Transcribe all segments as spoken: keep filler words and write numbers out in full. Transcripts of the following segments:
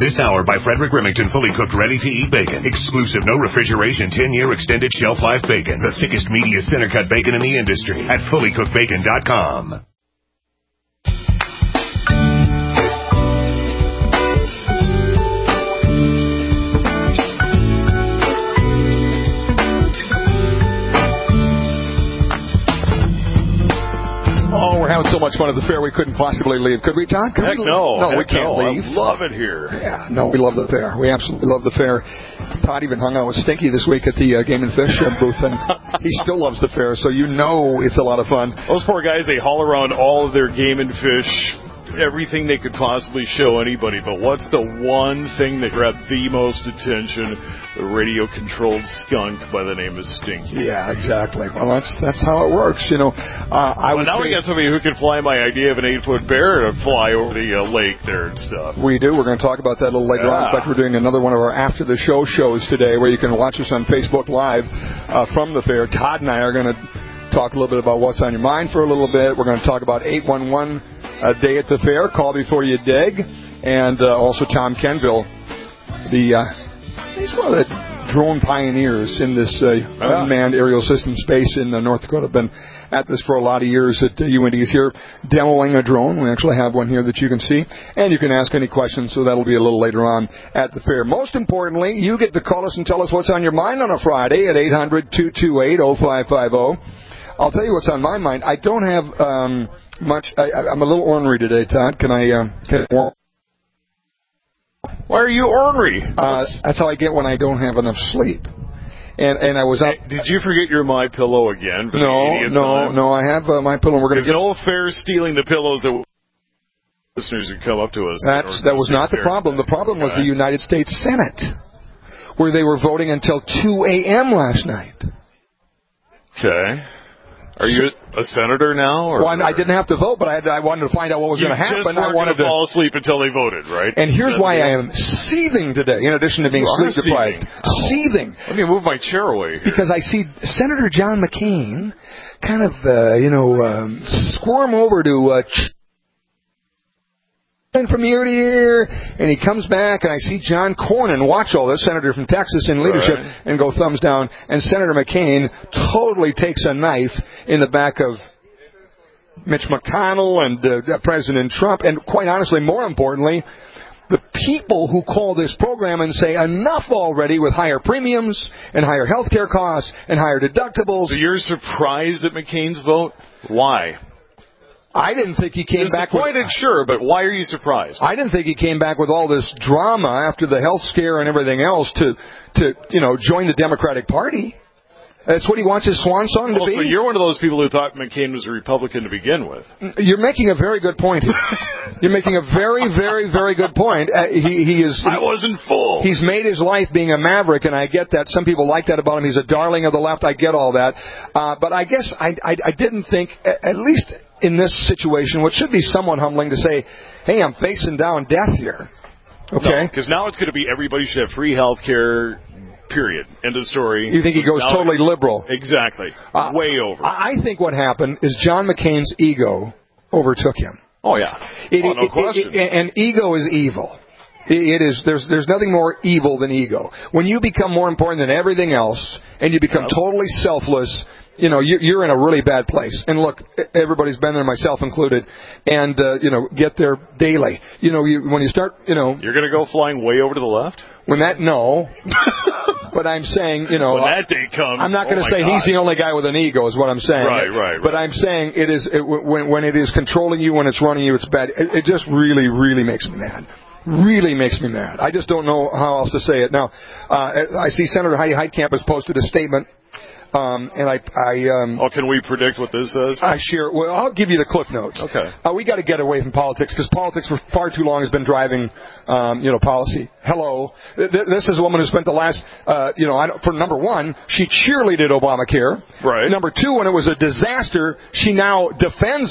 This hour by Frederick Remington, fully cooked, ready-to-eat bacon. Exclusive, no refrigeration, ten-year extended shelf life bacon. The thickest, meatiest, center-cut bacon in the industry at fully cooked bacon dot com. Oh, we're having so much fun at the fair we couldn't possibly leave. Could we, Todd? Could Heck we no. No, Heck we can't no. leave. I love it here. Yeah, no, we love the fair. We absolutely love the fair. Todd even hung out with Stinky this week at the uh, Game and Fish uh, booth, and he still loves the fair, so you know it's a lot of fun. Those poor guys, they haul around all of their Game and Fish, everything they could possibly show anybody, but what's the one thing that grabbed the most attention? The radio-controlled skunk by the name of Stinky. Yeah, exactly. Well, that's that's how it works, you know. Uh, I well, would now say, we got somebody who can fly my idea of an eight-foot bear to fly over the uh, lake there and stuff. We do. We're going to talk about that a little later yeah. on. In fact, we're doing another one of our after-the-show shows today where you can watch us on Facebook Live uh, from the fair. Todd and I are going to talk a little bit about what's on your mind for a little bit. We're going to talk about eight one one uh, Day at the Fair, Call Before You Dig, and uh, also Tom Kenville, the uh, he's one of the drone pioneers in this uh, unmanned aerial system space in uh, North Dakota. Been at this for a lot of years at uh, U N D. He's here demoing a drone. We actually have one here that you can see. And you can ask any questions, so that'll be a little later on at the fair. Most importantly, you get to call us and tell us what's on your mind on a Friday at eight hundred, two two eight, oh five five oh. I'll tell you what's on my mind. I don't have um, much. I, I'm a little ornery today, Todd. Can I... Uh, can I Why are you ornery? Uh, that's how I get when I don't have enough sleep. And and I was up. Hey, did you forget your My Pillow again? No, no, time? no. I have uh, My Pillow. We're going to get no fair stealing the pillows that listeners would come up to us. That's that was not the problem. The problem was the United States Senate, where they were voting until two a.m. last night. Okay. Are you a senator now? Or, well, I, I didn't have to vote, but I, had to, I wanted to find out what was going to happen. You just weren't going to fall asleep until they voted, right? And here's why I am seething today, in addition to being sleep deprived. Oh. Seething. Let me move my chair away here. Because I see Senator John McCain kind of, uh, you know, um, squirm over to... Uh, ch- from year to year, and he comes back, and I see John Cornyn watch all this, senator from Texas in leadership, right. and go thumbs down, and Senator McCain totally takes a knife in the back of Mitch McConnell and uh, President Trump, and quite honestly, more importantly, the people who call this program and say enough already with higher premiums and higher health care costs and higher deductibles. So you're surprised at McCain's vote? Why? I didn't think he came back with... Disappointed, sure, but why are you surprised? I didn't think he came back with all this drama after the health scare and everything else to, to you know, join the Democratic Party. That's what he wants his swan song to well, be. So you're one of those people who thought McCain was a Republican to begin with. You're making a very good point here. You're making a very, very, very good point. Uh, he, he is. I wasn't fooled. He's made his life being a maverick, and I get that. Some people like that about him. He's a darling of the left. I get all that. Uh, but I guess I, I, I didn't think, at least in this situation, which should be somewhat humbling to say, hey, I'm facing down death here. Okay? Because no, now it's going to be everybody should have free health care. Period. End of story. You think he goes now, totally liberal? Exactly. Uh, Way over. I think what happened is John McCain's ego overtook him. Oh, yeah. It, oh, no it, question. It, it, and ego is evil. It, it is. There's there's nothing more evil than ego. When you become more important than everything else, and you become yep. totally selfless, you know, you're in a really bad place. And look, everybody's been there, myself included, and, uh, you know, get there daily. You know, you, when you start, you know... You're going to go flying way over to the left? When that, no. But I'm saying, you know... When that day comes... I'm not going to oh say gosh. he's the only guy with an ego, is what I'm saying. Right, right, right. But I'm saying it is, it, when, when it is controlling you, when it's running you, it's bad. It, it just really, really makes me mad. Really makes me mad. I just don't know how else to say it. Now, uh, I see Senator Heidi Heitkamp has posted a statement. Um, and I, I, um, oh, can we predict what this says? I share. Well, I'll give you the cliff notes. Okay. Uh, we got to get away from politics because politics for far too long has been driving, um, you know, policy. Hello, Th- this is a woman who spent the last, uh, you know, I don't, for number one, she cheerleaded Obamacare. Right. Number two, when it was a disaster, she now defends it.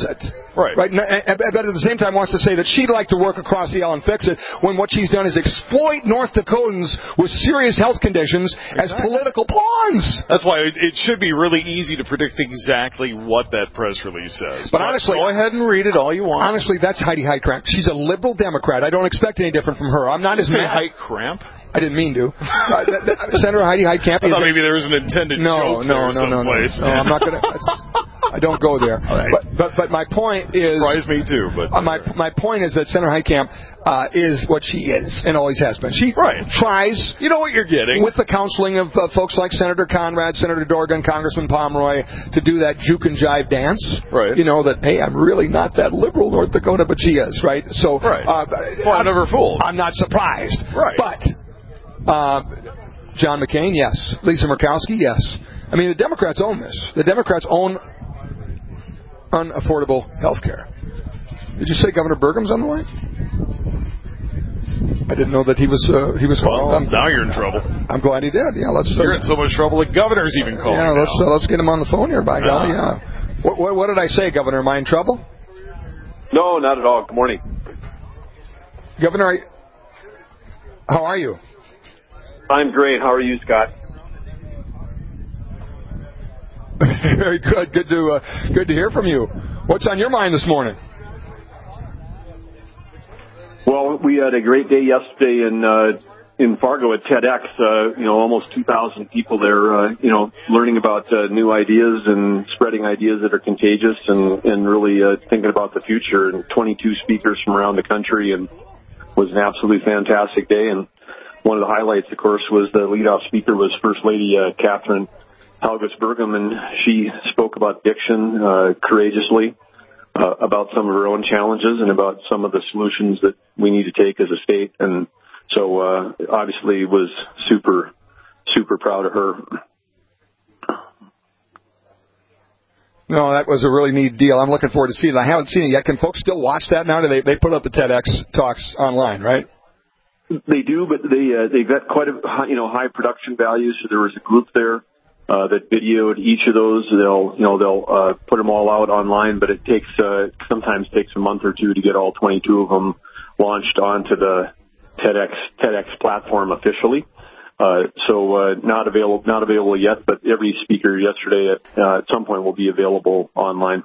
Right. Right. But at the same time wants to say that she'd like to work across the aisle and fix it when what she's done is exploit North Dakotans with serious health conditions exactly. as political pawns. That's why it should be really easy to predict exactly what that press release says. But, but honestly, go ahead and read it all you want. Honestly, that's Heidi Heitkamp. She's a liberal Democrat. I don't expect any different from her. I'm not as mad. Heitkamp? I didn't mean to. Uh, th- th- Senator Heidi Heitkamp. I thought maybe there was an intended no, joke no, there no, no, no, no, no. I'm not going to. I don't go there. Right. But, but but my point is. Surprised me too. But uh, my my point is that Senator Heitkamp uh, is what she is and always has been. She right. tries. You know what you're getting with the counseling of uh, folks like Senator Conrad, Senator Dorgan, Congressman Pomeroy to do that juke and jive dance. Right. You know that hey, I'm really not that liberal, North Dakota, but she is. Right. So. Right. Uh, That's why I'm never fooled. I'm not surprised. Right. But. Uh, John McCain, yes. Lisa Murkowski, yes. I mean, the Democrats own this. The Democrats own unaffordable health care. Did you say Governor Burgum's on the line? I didn't know that he was uh, he was well, calling. Now you're in trouble. I'm glad he did. Yeah, let's. Uh, you're in so much trouble. The governor's even calling. Yeah, let's uh, let's get him on the phone here. By uh, golly, yeah. What, what, what did I say, Governor? Am I in trouble? No, not at all. Good morning, Governor. I, how are you? I'm great. How are you, Scott? Very good. Good to uh, good to hear from you. What's on your mind this morning? Well, we had a great day yesterday in uh, in Fargo at TEDx. Uh, you know, almost two thousand people there. Uh, you know, learning about uh, new ideas and spreading ideas that are contagious, and and really uh, thinking about the future. And twenty-two speakers from around the country, and it was an absolutely fantastic day. And one of the highlights, of course, was the leadoff speaker was First Lady uh, Catherine Helgus Burgum, and she spoke about addiction uh, courageously, uh, about some of her own challenges and about some of the solutions that we need to take as a state. And so, uh, obviously, was super, super proud of her. No, that was a really neat deal. I'm looking forward to seeing it. I haven't seen it yet. Can folks still watch that now? Do they they put up the TEDx talks online, right? They do, but they uh, they've got quite a high, you know high production value. So there was a group there uh, that videoed each of those. They'll you know they'll uh, put them all out online, but it takes uh, sometimes takes a month or two to get all twenty-two of them launched onto the TEDx TEDx platform officially. Uh, so uh, not available not available yet, but every speaker yesterday at, uh, at some point will be available online.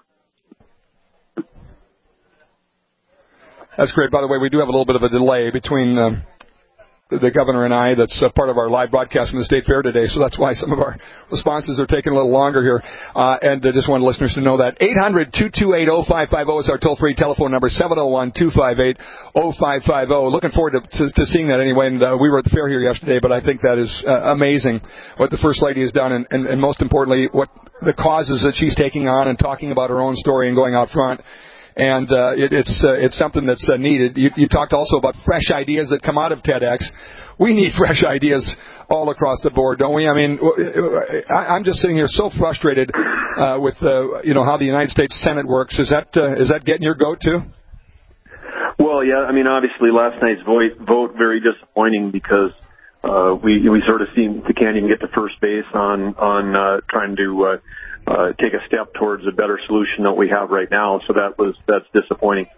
That's great. By the way, we do have a little bit of a delay between um, the governor and I. That's uh, part of our live broadcast from the State Fair today, so that's why some of our responses are taking a little longer here. Uh, and I uh, just want listeners to know that eight hundred, two two eight, oh five five oh is our toll-free telephone number, seven oh one, two five eight, oh five five oh. Looking forward to, to, to seeing that anyway. And uh, we were at the fair here yesterday, but I think that is uh, amazing what the First Lady has done, and, and, and most importantly, what the causes that she's taking on and talking about her own story and going out front. And uh, it, it's uh, it's something that's uh, needed. You, you talked also about fresh ideas that come out of TEDx. We need fresh ideas all across the board, don't we? I mean, I, I'm just sitting here so frustrated uh, with uh, you know how the United States Senate works. Is that uh, is that getting your goat too? Well, yeah. I mean, obviously, last night's vote vote very disappointing because uh, we we sort of seem to can't even get to first base on on uh, trying to. Uh, Uh, take a step towards a better solution that we have right now. So that was that's disappointing.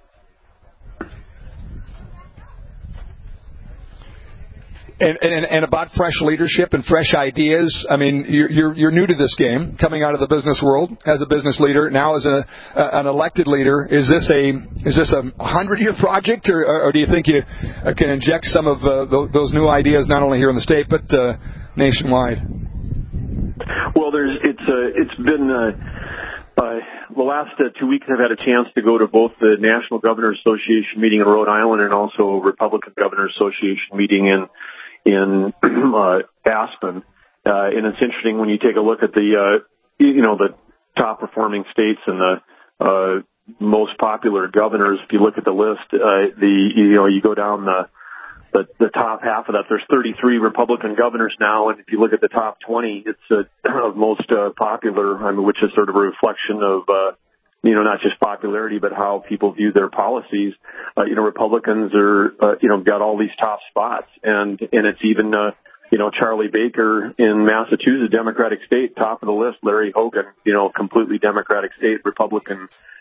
And, and and about fresh leadership and fresh ideas. I mean, you're you're, you're new to this game, coming out of the business world as a business leader, now as a, a an elected leader. Is this a is this a hundred year project, or, or do you think you can inject some of uh, those new ideas not only here in the state but uh, nationwide? Well, there's it's uh, it's been uh, uh, the last uh, two weeks. I've had a chance to go to both the National Governors Association meeting in Rhode Island and also a Republican Governors Association meeting in in uh, Aspen. Uh, and it's interesting when you take a look at the uh, you know the top performing states and the uh, most popular governors. If you look at the list, uh, the you know you go down the The, the top half of that, there's thirty-three Republican governors now, and if you look at the top twenty, it's uh, most uh, popular, I mean, which is sort of a reflection of, uh, you know, not just popularity, but how people view their policies. Uh, you know, Republicans are, uh, you know, got all these top spots, and and it's even, uh, you know, Charlie Baker in Massachusetts, Democratic state, top of the list. Larry Hogan, you know, completely Democratic state, Republican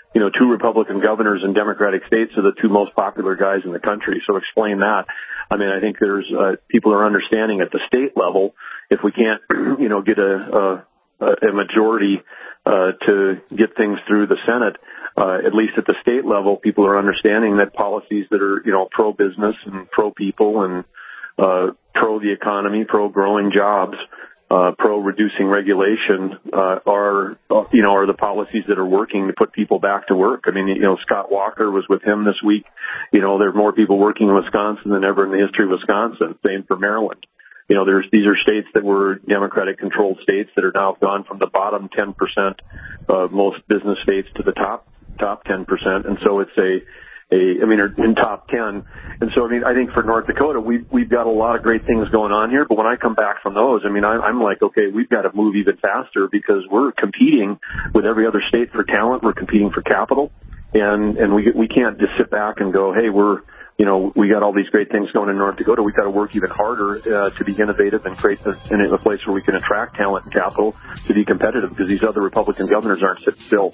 you know, two Republican governors in Democratic states are the two most popular guys in the country. So explain that. I mean, I think there's uh, people are understanding at the state level, if we can't, you know, get a, a, a majority uh, to get things through the Senate, uh, at least at the state level, people are understanding that policies that are, you know, pro-business and pro-people and uh, pro the economy, pro-growing jobs, Uh, pro-reducing regulation uh, are, you know, are the policies that are working to put people back to work. I mean, you know, Scott Walker was with him this week. You know, there are more people working in Wisconsin than ever in the history of Wisconsin. Same for Maryland. You know, there's these are states that were Democratic-controlled states that are now gone from the bottom ten percent of most business states to the top top ten percent, and so it's a A, I mean, are in top ten. And so, I mean, I think for North Dakota, we've, we've got a lot of great things going on here. But when I come back from those, I mean, I, I'm like, okay, we've got to move even faster because we're competing with every other state for talent. We're competing for capital. And, and we, we can't just sit back and go, hey, we're, you know, we got all these great things going in North Dakota. We've got to work even harder uh, to be innovative and create a, in a place where we can attract talent and capital to be competitive because these other Republican governors aren't sitting still.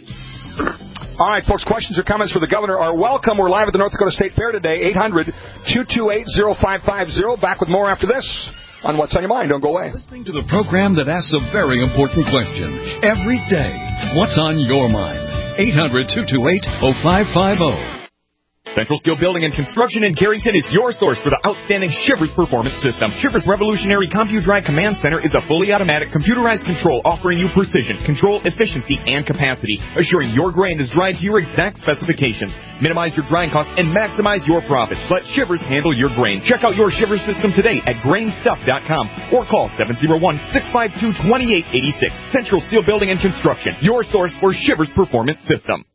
All right, folks, questions or comments for the governor are welcome. We're live at the North Dakota State Fair today, eight hundred, two two eight, oh five five oh. Back with more after this on What's on Your Mind. Don't go away. Listening to the program that asks a very important question every day. What's on your mind? eight hundred, two two eight, oh five five oh. Central Steel Building and Construction in Carrington is your source for the outstanding Shivers Performance System. Shivers Revolutionary CompuDrive Command Center is a fully automatic computerized control offering you precision, control, efficiency, and capacity, assuring your grain is dried to your exact specifications. Minimize your drying costs and maximize your profits. Let Shivers handle your grain. Check out your Shivers system today at grain stuff dot com or call seven oh one, six five two, two eight eight six. Central Steel Building and Construction, your source for Shivers Performance System.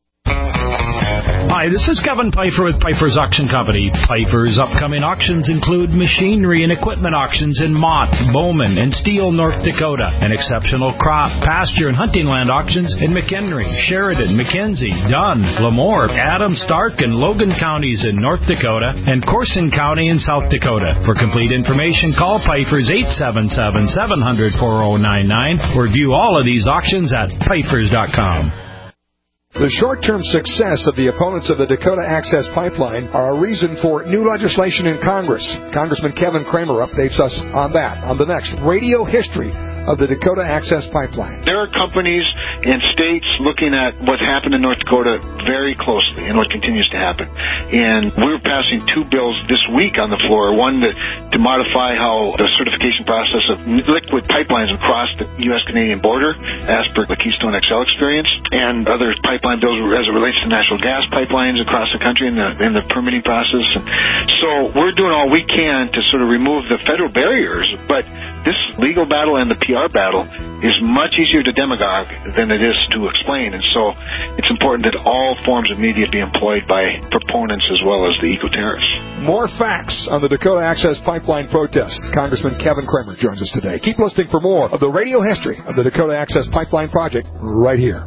Hi, this is Kevin Pfeiffer with Pfeiffer's Auction Company. Pfeiffer's upcoming auctions include machinery and equipment auctions in Mott, Bowman, and Steele, North Dakota, and exceptional crop, pasture, and hunting land auctions in McHenry, Sheridan, McKenzie, Dunn, Lemoore, Adams, Stark, and Logan counties in North Dakota, and Corson County in South Dakota. For complete information, call Pfeiffer's eight seven seven, seven hundred, four oh nine nine or view all of these auctions at Pfeiffer's dot com. The short-term success of the opponents of the Dakota Access Pipeline are a reason for new legislation in Congress. Congressman Kevin Cramer updates us on that on the next Radio History of the Dakota Access Pipeline. There are companies and states looking at what happened in North Dakota very closely and what continues to happen. And we're passing two bills this week on the floor, one to, to modify how the certification process of liquid pipelines across the U S Canadian border, as per the Keystone X L experience, and other pipeline bills as it relates to natural gas pipelines across the country in the, in the permitting process. And so we're doing all we can to sort of remove the federal barriers, but this legal battle and the P R battle is much easier to demagogue than it is to explain. And so it's important that all forms of media be employed by proponents as well as the eco-terrorists. More facts on the Dakota Access Pipeline protest. Congressman Kevin Cramer joins us today. Keep listening for more of the radio history of the Dakota Access Pipeline project right here.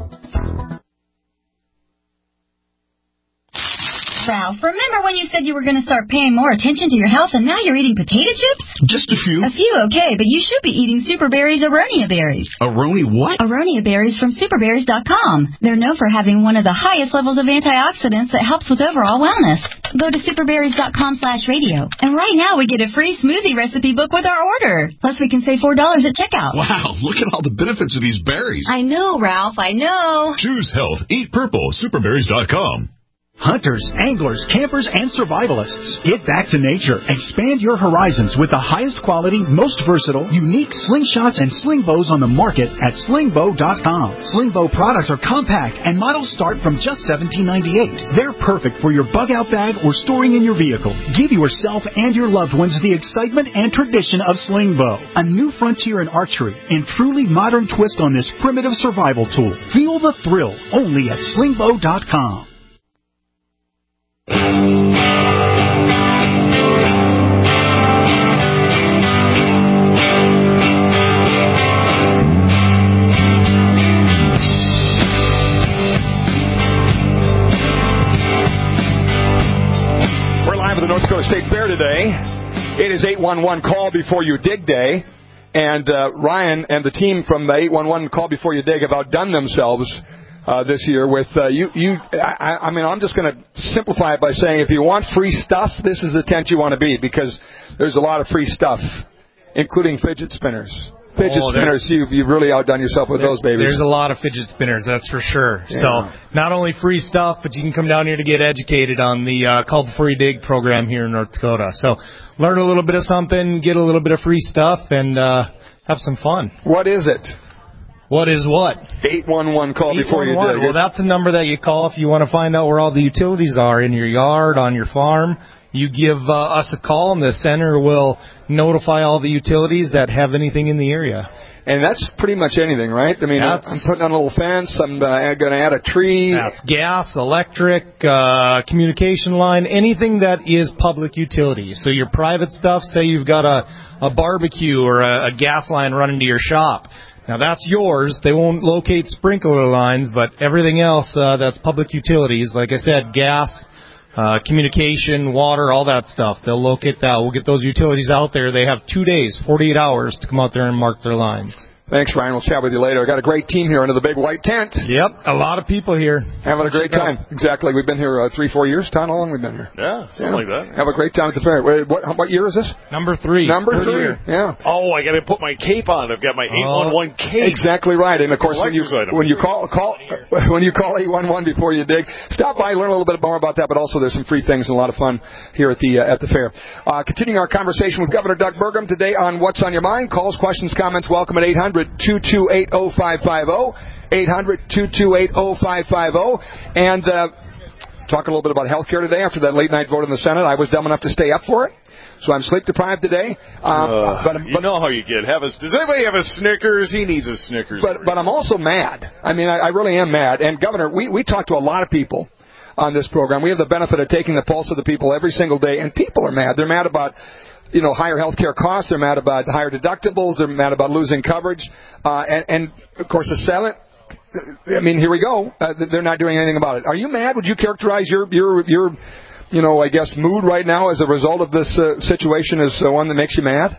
Ralph, remember when you said you were going to start paying more attention to your health and now you're eating potato chips? Just a few. A few, okay, but you should be eating Super Berries Aronia Berries. Aronia what? Aronia Berries from super berries dot com. They're known for having one of the highest levels of antioxidants that helps with overall wellness. Go to super berries dot com slash radio. And right now we get a free smoothie recipe book with our order. Plus we can save four dollars at checkout. Wow, look at all the benefits of these berries. I know, Ralph, I know. Choose health. Eat purple. super berries dot com. Hunters, anglers, campers, and survivalists. Get back to nature. Expand your horizons with the highest quality, most versatile, unique slingshots and sling bows on the market at sling bow dot com. Sling bow products are compact and models start from just seventeen ninety-eight. They're perfect for your bug-out bag or storing in your vehicle. Give yourself and your loved ones the excitement and tradition of sling bow. A new frontier in archery and truly modern twist on this primitive survival tool. Feel the thrill only at sling bow dot com. We're live at the North Dakota State Fair today. It is eight one one Call Before You Dig Day, and uh, Ryan and the team from the eight one one Call Before You Dig have outdone themselves uh, this year with uh, you. You, I, I mean, I'm just going to simplify it by saying, if you want free stuff, this is the tent you want to be, because there's a lot of free stuff, including fidget spinners. Fidget oh, spinners, you've, you've really outdone yourself with there, those babies. There's a lot of fidget spinners, that's for sure. Yeah. So not only free stuff, but you can come down here to get educated on the uh, Call Before You Dig program here in North Dakota. So learn a little bit of something, get a little bit of free stuff, and uh, have some fun. What is it? What is what? eight one one call before you dig. Well, that's a number that you call if you want to find out where all the utilities are in your yard, on your farm. You give uh, us a call, and the center will notify all the utilities that have anything in the area. And that's pretty much anything, right? I mean, that's, I'm putting on a little fence. I'm uh, going to add a tree. That's gas, electric, uh, communication line, anything that is public utility. So your private stuff, say you've got a, a barbecue or a, a gas line running to your shop. Now, that's yours. They won't locate sprinkler lines, but everything else uh, that's public utilities, like I said, gas, uh, communication, water, all that stuff, they'll locate that. We'll get those utilities out there. They have two days, forty-eight hours to come out there and mark their lines. Thanks, Ryan. We'll chat with you later. I got a great team here under the big white tent. Yep, a lot of people here. Having a great time. Exactly. We've been here uh, three, four years. Todd, how long have we been here? Yeah, something yeah. like that. Have a great time at the fair. Wait, what, what year is this? Number three. Number Third three. Year. Yeah. Oh, I got to put my cape on. I've got my eight one one cape. Exactly right. And of course, when you when you call call when you call eight one one before you dig, stop by, learn a little bit more about that. But also, there's some free things and a lot of fun here at the uh, at the fair. Uh, continuing our conversation with Governor Doug Burgum today on What's on Your Mind. Calls, questions, comments, welcome at eight hundred two two eight oh five five oh. eight hundred two two eight oh five five oh. And uh, talk a little bit about health care today after that late night vote in the Senate. I was dumb enough to stay up for it, so I'm sleep deprived today. Um, uh, but, you but, know how you get. Have a, does anybody have a Snickers? He needs a Snickers. But, but I'm also mad. I mean, I, I really am mad. And, Governor, we, we talk to a lot of people on this program. We have the benefit of taking the pulse of the people every single day, and people are mad. They're mad about, you know, higher health care costs. They're mad about higher deductibles. They're mad about losing coverage. Uh, and, and, of course, the Senate, I mean, here we go. Uh, they're not doing anything about it. Are you mad? Would you characterize your, your, your, you know, I guess, mood right now as a result of this uh, situation as uh, one that makes you mad?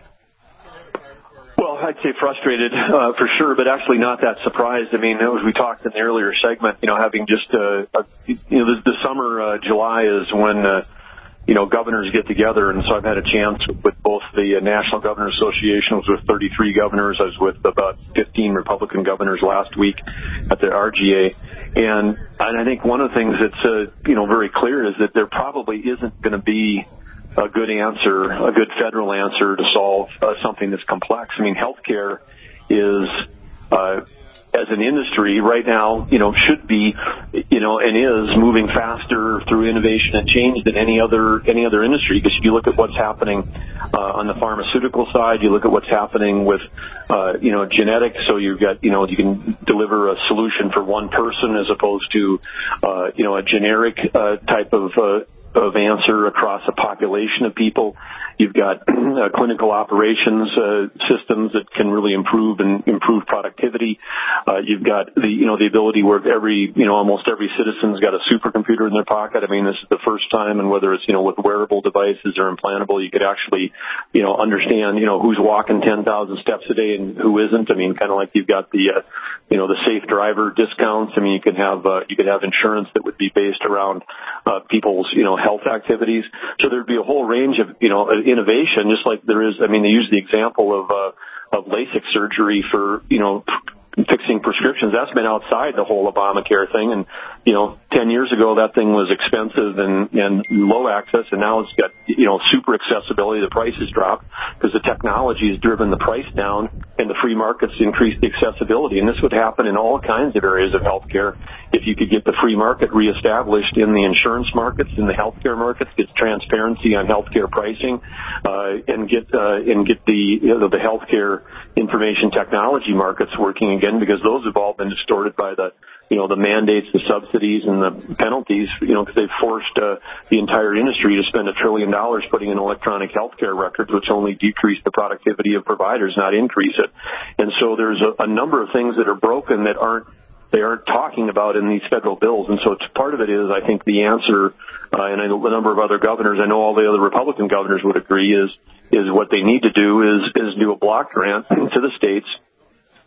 Well, I'd say frustrated uh, for sure, but actually not that surprised. I mean, as we talked in the earlier segment, you know, having just, uh, a, you know, the, the summer, uh, July is when, uh, you know, governors get together, and so I've had a chance with both the National Governors Association. I was with thirty-three governors. I was with about fifteen Republican governors last week at the R G A. And, and I think one of the things that's, uh, you know, very clear is that there probably isn't going to be a good answer, a good federal answer to solve uh, something that's complex. I mean, healthcare is, uh, as an industry right now, you know, should be, you know, and is moving faster through innovation and change than any other any other industry. Because if you look at what's happening uh, on the pharmaceutical side, you look at what's happening with, uh, you know, genetics. So you've got, you know, you can deliver a solution for one person as opposed to, uh, you know, a generic uh, type of uh, of answer across a population of people. You've got uh, clinical operations uh, systems that can really improve and improve productivity. Uh, you've got the, you know, the ability where every, you know, almost every citizen's got a supercomputer in their pocket. I mean, this is the first time, and whether it's, you know, with wearable devices or implantable, you could actually, you know, understand, you know, who's walking ten thousand steps a day and who isn't. I mean, kind of like you've got the, uh, you know, the safe driver discounts. I mean, you could have, uh, you could have insurance that would be based around uh, people's, you know, health activities. So there'd be a whole range of, you know, innovation, just like there is. I mean, they use the example of uh, of LASIK surgery for, you know, fixing prescriptions. That's been outside the whole Obamacare thing. And, you know, ten years ago, that thing was expensive and, and low access, and now it's got, you know, super accessibility. The prices dropped because the technology has driven the price down, and the free markets increased the accessibility. And this would happen in all kinds of areas of healthcare if you could get the free market reestablished in the insurance markets, in the healthcare markets, get transparency on healthcare pricing, uh, and get uh, and get the, you know, the healthcare information technology markets working again, because those have all been distorted by the, you know, the mandates, the subsidies, and the penalties, you know, because they've forced uh, the entire industry to spend a trillion dollars putting in electronic healthcare records, which only decrease the productivity of providers, not increase it. And so there's a, a number of things that are broken that aren't they aren't talking about in these federal bills. And so it's, part of it is, I think, the answer, uh, and I know a number of other governors, I know all the other Republican governors would agree, is is what they need to do is is do a block grant to the states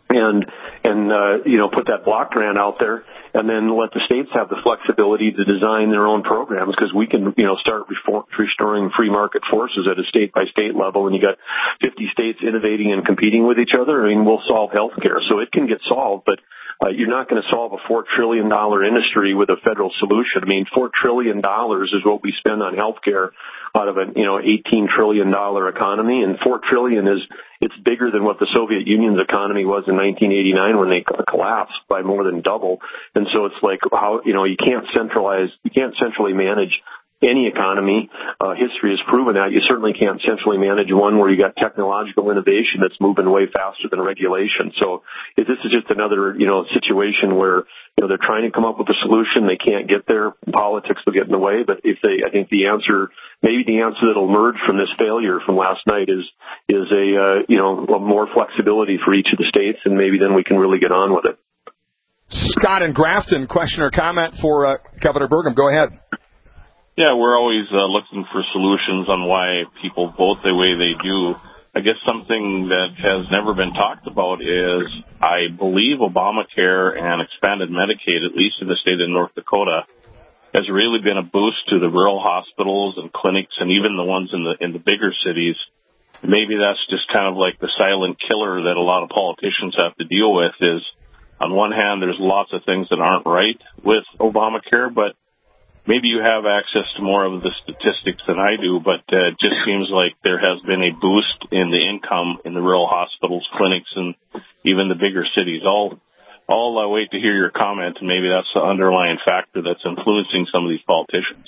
and and uh, you know put that block grant out there, and then let the states have the flexibility to design their own programs, because we can you know start reform, restoring free market forces at a state by state level, and you got fifty states innovating and competing with each other. I mean, we'll solve healthcare, so it can get solved, but uh, you're not going to solve a four trillion dollar industry with a federal solution. I mean, four trillion dollars is what we spend on healthcare out of a you know eighteen trillion dollar economy, and four trillion is it's bigger than what the Soviet Union's economy was in nineteen eighty-nine when they collapsed by more than double. And so it's like how you know you can't centralize, you can't centrally manage any economy. Uh, history has proven that. You certainly can't centrally manage one where you got technological innovation that's moving way faster than regulation. So if this is just another, you know, situation where, you know, they're trying to come up with a solution. They can't get there. Politics will get in the way. But if they, I think the answer, maybe the answer that'll emerge from this failure from last night is, is a, uh, you know, a more flexibility for each of the states, and maybe then we can really get on with it. Scott in Grafton, question or comment for uh, Governor Burgum. Go ahead. Yeah, we're always uh, looking for solutions on why people vote the way they do. I guess something that has never been talked about is I believe Obamacare and expanded Medicaid, at least in the state of North Dakota, has really been a boost to the rural hospitals and clinics and even the ones in the in the bigger cities. Maybe that's just kind of like the silent killer that a lot of politicians have to deal with is, on one hand, there's lots of things that aren't right with Obamacare, but maybe you have access to more of the statistics than I do, but uh, it just seems like there has been a boost in the income in the rural hospitals, clinics, and even the bigger cities. I'll, I'll uh, wait to hear your comment, and maybe that's the underlying factor that's influencing some of these politicians.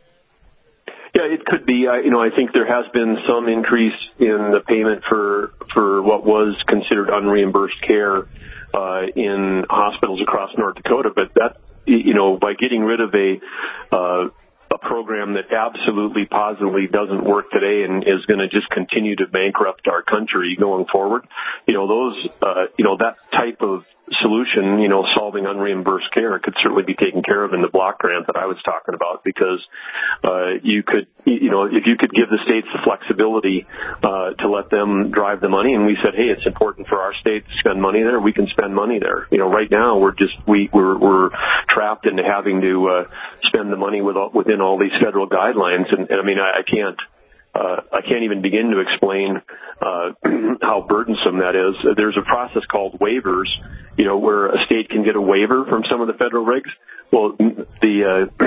Yeah, it could be. Uh, you know, I think there has been some increase in the payment for for what was considered unreimbursed care uh, in hospitals across North Dakota, but that, you know, by getting rid of a uh, a program that absolutely positively doesn't work today and is going to just continue to bankrupt our country going forward, you know, those, uh, you know, that type of solution, you know, solving unreimbursed care could certainly be taken care of in the block grant that I was talking about, because uh, you could, you know, if you could give the states the flexibility uh, to let them drive the money, and we said, hey, it's important for our state to spend money there, we can spend money there. You know, right now we're just we we're, we're trapped into having to uh, spend the money with, within all these federal guidelines, and, and I mean, I, I can't. Uh, I can't even begin to explain uh, how burdensome that is. There's a process called waivers, you know, where a state can get a waiver from some of the federal regs. Well, the uh,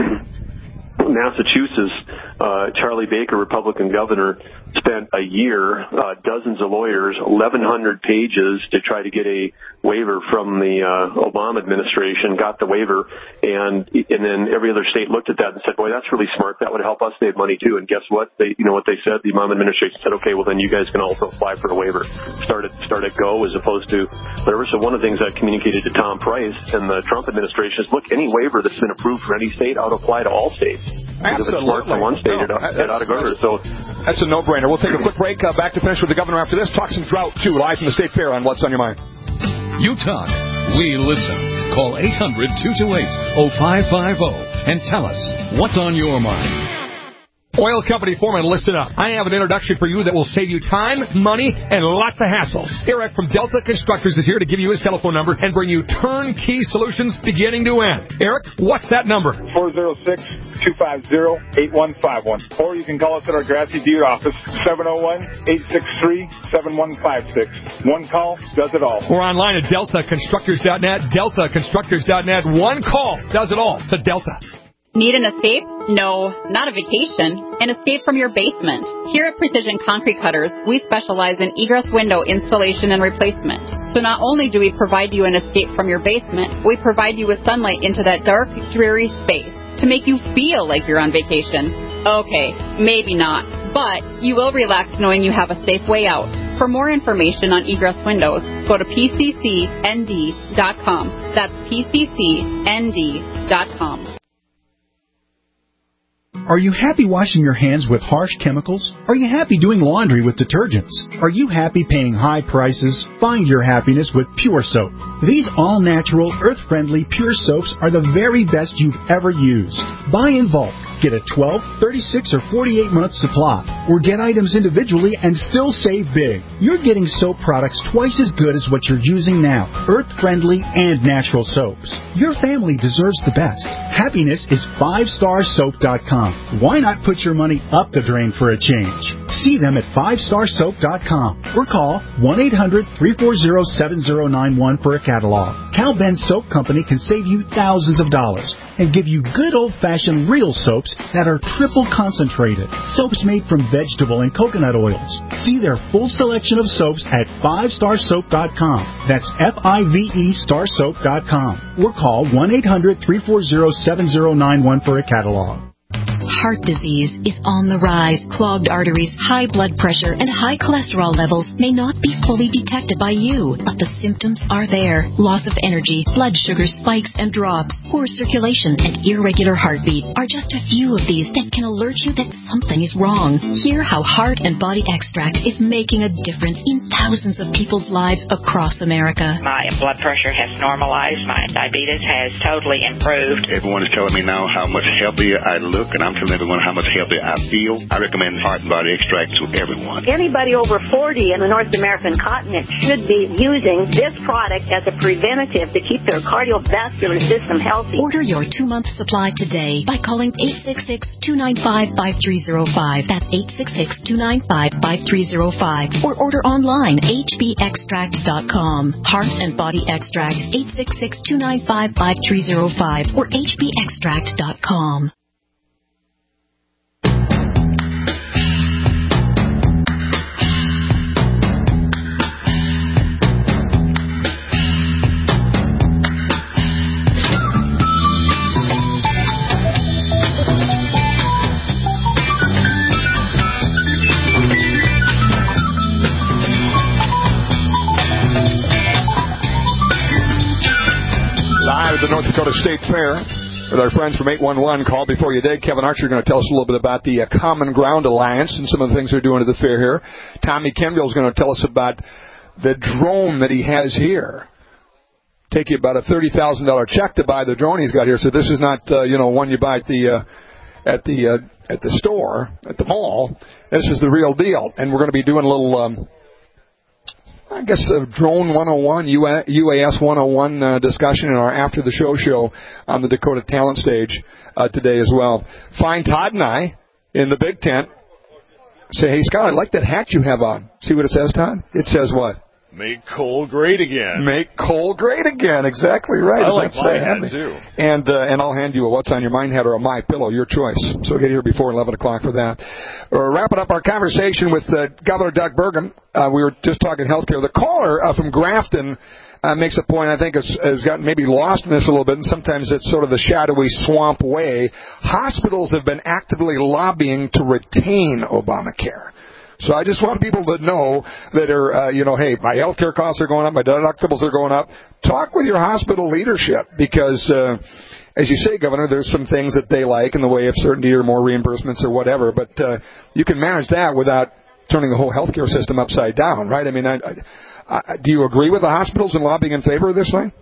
Massachusetts, uh, Charlie Baker, Republican governor, spent a year, uh, dozens of lawyers, eleven hundred pages to try to get a waiver from the uh, Obama administration, got the waiver, and and then every other state looked at that and said, boy, that's really smart. That would help us save money, too. And guess what? They, you know what they said? The Obama administration said, okay, well, then you guys can also apply for the waiver. Start at, start at go as opposed to whatever. So one of the things I communicated to Tom Price and the Trump administration is, look, any waiver that's been approved for any state ought to apply to all states. Because if it's smart for one state, no, it, ought, it ought to go to. So that's a no-brainer. We'll take a quick break. Uh, back to finish with the governor after this. Talk some drought, too, live from the State Fair on What's on Your Mind. You talk, we listen. Call eight hundred, two two eight, oh five five oh and tell us what's on your mind. Oil company foreman, listen up. I have an introduction for you that will save you time, money, and lots of hassle. Eric from Delta Constructors is here to give you his telephone number and bring you turnkey solutions beginning to end. Eric, what's that number? four oh six, two five oh, eight one five one. Or you can call us at our Grassy Butte office, seven oh one, eight six three, seven one five six. One call does it all. We're online at delta constructors dot net, delta constructors dot net. One call does it all to Delta. Need an escape? No, not a vacation. An escape from your basement. Here at Precision Concrete Cutters, we specialize in egress window installation and replacement. So not only do we provide you an escape from your basement, we provide you with sunlight into that dark, dreary space to make you feel like you're on vacation. Okay, maybe not, but you will relax knowing you have a safe way out. For more information on egress windows, go to P C C N D dot com. That's P C C N D dot com. Are you happy washing your hands with harsh chemicals? Are you happy doing laundry with detergents? Are you happy paying high prices? Find your happiness with Pure Soap. These all-natural, earth-friendly Pure Soaps are the very best you've ever used. Buy in bulk. Get a twelve, thirty-six, or forty-eight month supply, or get items individually and still save big. You're getting soap products twice as good as what you're using now, earth-friendly and natural soaps. Your family deserves the best. Happiness is five star soap dot com. Why not put your money up the drain for a change? See them at five star soap dot com or call one eight hundred, three four zero, seven zero nine one for a catalog. Cal Ben Soap Company can save you thousands of dollars and give you good old-fashioned real soaps that are triple concentrated. Soaps made from vegetable and coconut oils. See their full selection of soaps at five star soap dot com. That's F I V E star soap dot com. Or call one eight hundred, three four zero, seven zero nine one for a catalog. Heart disease is on the rise. Clogged arteries, high blood pressure, and high cholesterol levels may not be fully detected by you, but the symptoms are there. Loss of energy, blood sugar spikes and drops, poor circulation, and irregular heartbeat are just a few of these that can alert you that something is wrong. Hear how Heart and Body Extract is making a difference in thousands of people's lives across America. My blood pressure has normalized. My diabetes has totally improved. Everyone is telling me now how much healthier I look, and I'm telling everyone how much healthier I feel. I recommend Heart and Body Extract to everyone. Anybody over forty in the North American continent should be using this product as a preventative to keep their cardiovascular system healthy. Order your two-month supply today by calling eight six six, two nine five, five three zero five. That's eight six six, two nine five, five three zero five. Or order online, h b extract dot com. Heart and Body Extract, eight six six, two nine five, five three zero five or h b extract dot com. The North Dakota State Fair with our friends from eight one one. Call before you dig. Kevin Archer going to tell us a little bit about the uh, Common Ground Alliance and some of the things they're doing at the fair here. Tommy Kendall is going to tell us about the drone that he has here. Take you about a thirty thousand dollars check to buy the drone he's got here. So this is not uh, you know one you buy at the uh, at the uh, at the store at the mall. This is the real deal, and we're going to be doing a little. Um, I guess uh, Drone one oh one, U A S one oh one uh, discussion in our After the Show show on the Dakota Talent Stage uh, today as well. Find Todd and I in the big tent. Say, hey, Scott, I like that hat you have on. See what it says, Todd? It says what? Make coal great again. Make coal great again. Exactly right. I like That's my hat, too. And uh, and I'll hand you a What's on Your Mind hat or a My Pillow, your choice. So get here before eleven o'clock for that. We're wrapping up our conversation with uh, Governor Doug Burgum. Uh, we were just talking healthcare. The caller uh, from Grafton uh, makes a point I think has, has gotten maybe lost in this a little bit, and sometimes it's sort of the shadowy swamp way. Hospitals have been actively lobbying to retain Obamacare. So I just want people to know that are, uh, you know, hey, my health care costs are going up, my deductibles are going up. Talk with your hospital leadership because, uh, as you say, Governor, there's some things that they like in the way of certainty or more reimbursements or whatever, but uh, you can manage that without turning the whole health care system upside down, right? I mean, I, I, I, do you agree with the hospitals in lobbying in favor of this thing?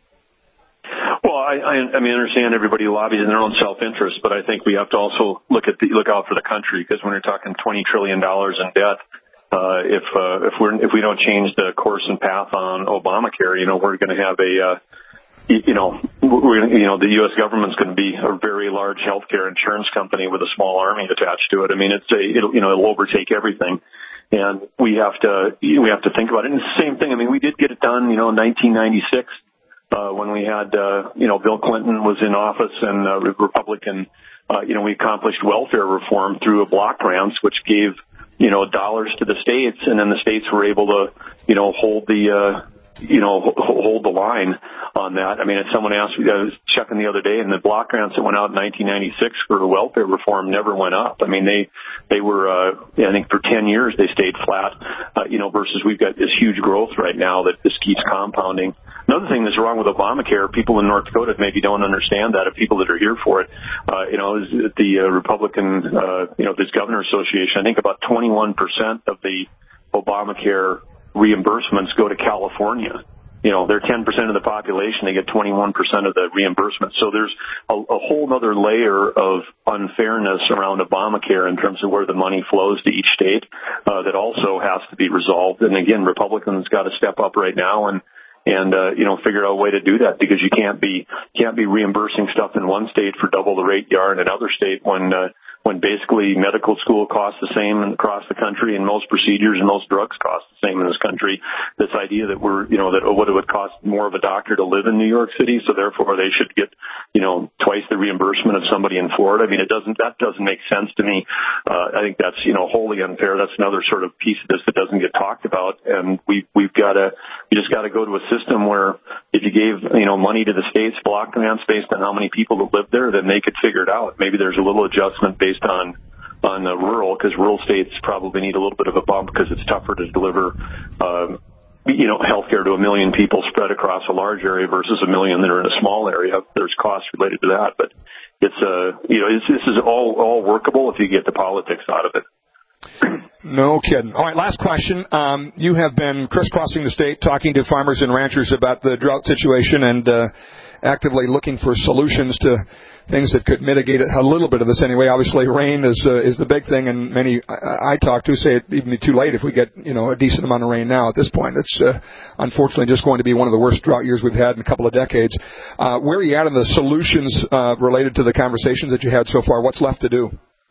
Well, I, I, I mean, I understand everybody lobbies in their own self-interest, but I think we have to also look at the, look out for the country because when you're talking twenty trillion dollars in debt, uh, if uh, if we're if we don't change the course and path on Obamacare, you know, we're going to have a uh, you know we're you know the U S government's going to be a very large healthcare insurance company with a small army attached to it. I mean, it's a it'll, you know it'll overtake everything. And we have to we have to think about it. And it's the same thing. I mean, we did get it done, you know, in nineteen ninety-six. Uh, when we had, uh, you know, Bill Clinton was in office and uh, Republican, uh, you know, we accomplished welfare reform through a block grants, which gave, you know, dollars to the states, and then the states were able to, you know, hold the, uh, you know, hold the line on that. I mean, if someone asked me, I was checking the other day, and the block grants that went out in nineteen ninety-six for welfare reform never went up. I mean, they, they were, uh, I think for ten years they stayed flat, uh, you know, versus we've got this huge growth right now that this keeps compounding. Another thing that's wrong with Obamacare, people in North Dakota maybe don't understand that, and people that are here for it, uh, you know, is the uh, Republican, uh, you know, this Governor Association, I think about twenty-one percent of the Obamacare reimbursements go to California. you know, they're ten percent of the population. They get twenty-one percent of the reimbursement. So there's a, a whole other layer of unfairness around Obamacare in terms of where the money flows to each state uh, that also has to be resolved. And again, Republicans got to step up right now and and uh, you know, figure out a way to do that, because you can't be can't be reimbursing stuff in one state for double the rate you are in another state when uh, when basically medical school costs the same across the country, and most procedures and most drugs cost the same in this country. This idea that we're, you know, that what it would cost more of a doctor to live in New York City, so therefore they should get, you know, twice the reimbursement of somebody in Florida. I mean, it doesn't, that doesn't make sense to me. Uh, I think that's, you know, wholly unfair. That's another sort of piece of this that doesn't get talked about. And we, we've got to, we just got to go to a system where if you gave, you know, money to the states, block grants based on how many people that live there, then they could figure it out. Maybe there's a little adjustment based on on the rural, because rural states probably need a little bit of a bump because it's tougher to deliver, um, you know, healthcare to a million people spread across a large area versus a million that are in a small area. There's costs related to that, but it's uh, you know, it's, this is all all workable if you get the politics out of it. No kidding. All right, last question. Um, you have been crisscrossing the state talking to farmers and ranchers about the drought situation and uh, actively looking for solutions to things that could mitigate it, a little bit of this anyway. Obviously, rain is uh, is the big thing, and many I, I talk to say it even be too late if we get, you know, a decent amount of rain now at this point. It's uh, unfortunately just going to be one of the worst drought years we've had in a couple of decades. Uh, where are you at on the solutions uh, related to the conversations that you had so far? What's left to do?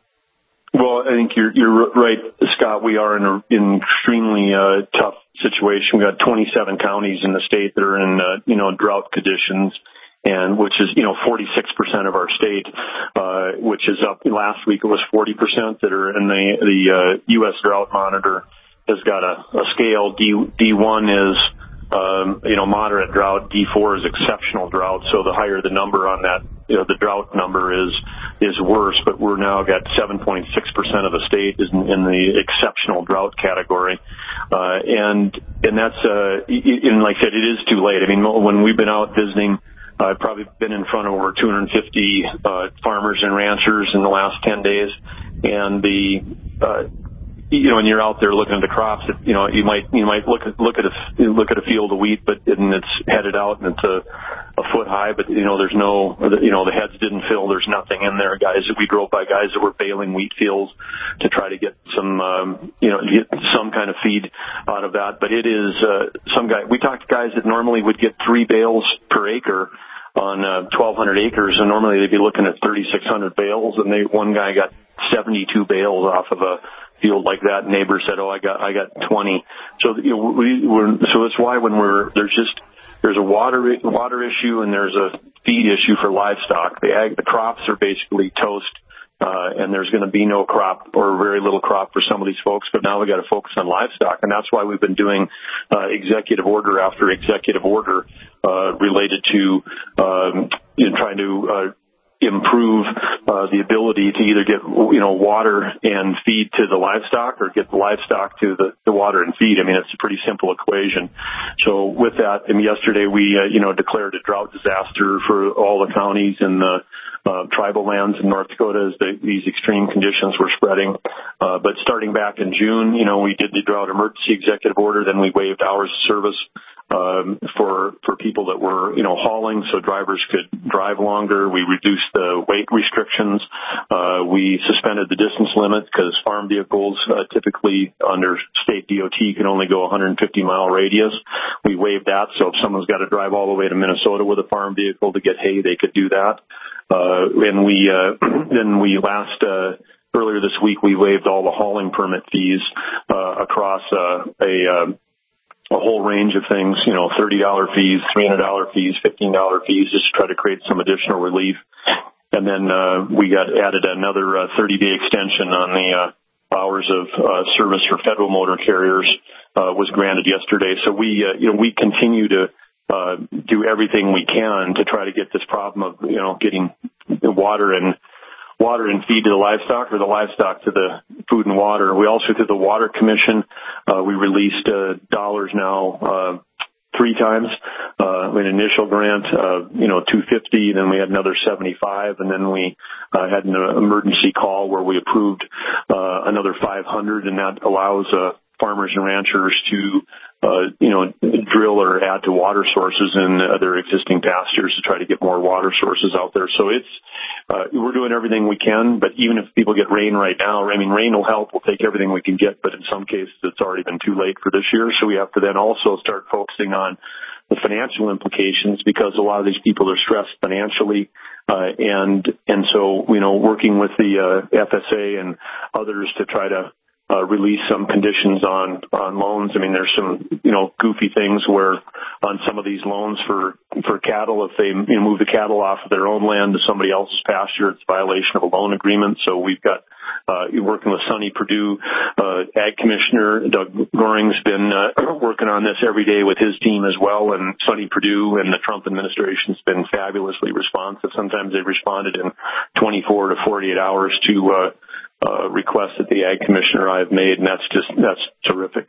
Well, I think you're you're right, Scott. We are in an extremely uh, tough situation. We got twenty-seven counties in the state that are in uh, you know drought conditions, and which is you know forty-six percent of our state, uh, which is up. Last week it was forty percent that are in the the uh, U S Drought Monitor has got a, a scale. D D one is um, you know moderate drought. D four is exceptional drought. So the higher the number on that, you know, the drought number is is worse, but we're now got seven point six percent of the state is in, in the exceptional drought category. Uh, and, and that's, uh, and like I said, it is too late. I mean, when we've been out visiting, I've probably been in front of over two hundred fifty, uh, farmers and ranchers in the last ten days. And the, uh, you know, when you're out there looking at the crops, you know, you might, you might look at, look at a, look at a field of wheat, but, and it's headed out and it's a, a foot high, but, you know, there's no, you know, the heads didn't fill. There's nothing in there. Guys, we drove by guys that were baling wheat fields to try to get some, um, you know, get some kind of feed out of that. But it is, uh, some guy, we talked to guys that normally would get three bales per acre on, uh, twelve hundred acres, and normally they'd be looking at thirty-six hundred bales, and they, one guy got seventy-two bales off of a field like that. Neighbor said, "Oh, I got, I got twenty." So, you know, we, we're, so that's why when we're, there's just, there's a water, water issue and there's a feed issue for livestock. The ag, the crops are basically toast, uh, and there's going to be no crop or very little crop for some of these folks, but now we got to focus on livestock. And that's why we've been doing, uh, executive order after executive order, uh, related to, um, you know, trying to, uh, improve uh, the ability to either get, you know, water and feed to the livestock or get the livestock to the, the water and feed. I mean, it's a pretty simple equation. So with that, and yesterday we, uh, you know, declared a drought disaster for all the counties and the uh, tribal lands in North Dakota as the, these extreme conditions were spreading. Uh, but starting back in June, you know, we did the drought emergency executive order, then we waived hours of service Um, for for people that were, you know, hauling, so drivers could drive longer. We reduced the weight restrictions. Uh, we suspended the distance limit because farm vehicles uh, typically under state D O T can only go one hundred fifty mile radius. We waived that, so if someone's got to drive all the way to Minnesota with a farm vehicle to get hay, they could do that. Uh, and we uh, then we last. Uh, Earlier this week, we waived all the hauling permit fees uh, across uh, a uh, a whole range of things, you know, thirty dollars fees, three hundred dollars fees, fifteen dollars fees, just to try to create some additional relief. And then uh, we got added another uh, thirty-day extension on the uh, hours of uh, service for federal motor carriers uh, was granted yesterday. So we, uh, you know, we continue to uh, do everything we can to try to get this problem of, you know, getting water and water and feed to the livestock or the livestock to the food and water. We also, through the Water Commission, uh, we released uh, dollars now uh, three times. Uh, an initial grant, uh, you know, two hundred fifty dollars, then we had another seventy-five dollars, and then we uh, had an emergency call where we approved uh, another five hundred dollars, and that allows uh, farmers and ranchers to uh, you know, drill or add to water sources in uh, their existing pastures to try to get more water sources out there. So it's, uh, we're doing everything we can, but even if people get rain right now, I mean, rain will help. We'll take everything we can get, but in some cases it's already been too late for this year. So we have to then also start focusing on the financial implications, because a lot of these people are stressed financially, uh, and, and so, you know, working with the, uh, F S A and others to try to, uh, release some conditions on, on loans. I mean, there's some, you know, goofy things where on some of these loans for, for cattle, if they, you know, move the cattle off of their own land to somebody else's pasture, it's a violation of a loan agreement. So we've got, uh, working with Sonny Perdue, uh, Ag Commissioner Doug Goring's been, uh, working on this every day with his team as well. And Sonny Perdue and the Trump administration's been fabulously responsive. Sometimes they've responded in twenty-four to forty-eight hours to, uh, Uh, request that the Ag Commissioner I've made, and that's just, that's terrific.